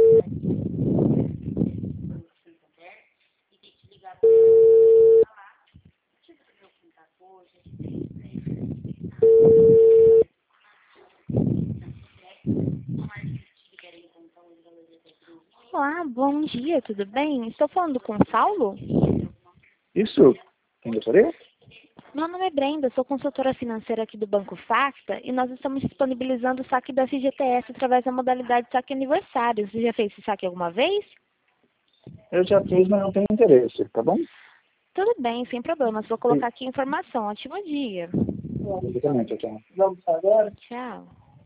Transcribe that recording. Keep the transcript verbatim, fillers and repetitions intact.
Olá, bom dia, tudo bem? Estou falando com o Saulo? Isso? Quem gostaria? Meu nome é Brenda, sou consultora financeira aqui do Banco Facta e nós estamos disponibilizando o saque do F G T S através da modalidade saque aniversário. Você já fez esse saque alguma vez? Eu já fiz, mas não tenho interesse, tá bom? Tudo bem, sem problemas. Vou colocar aqui a informação. Ótimo dia. Exatamente, eu tenho. Tchau.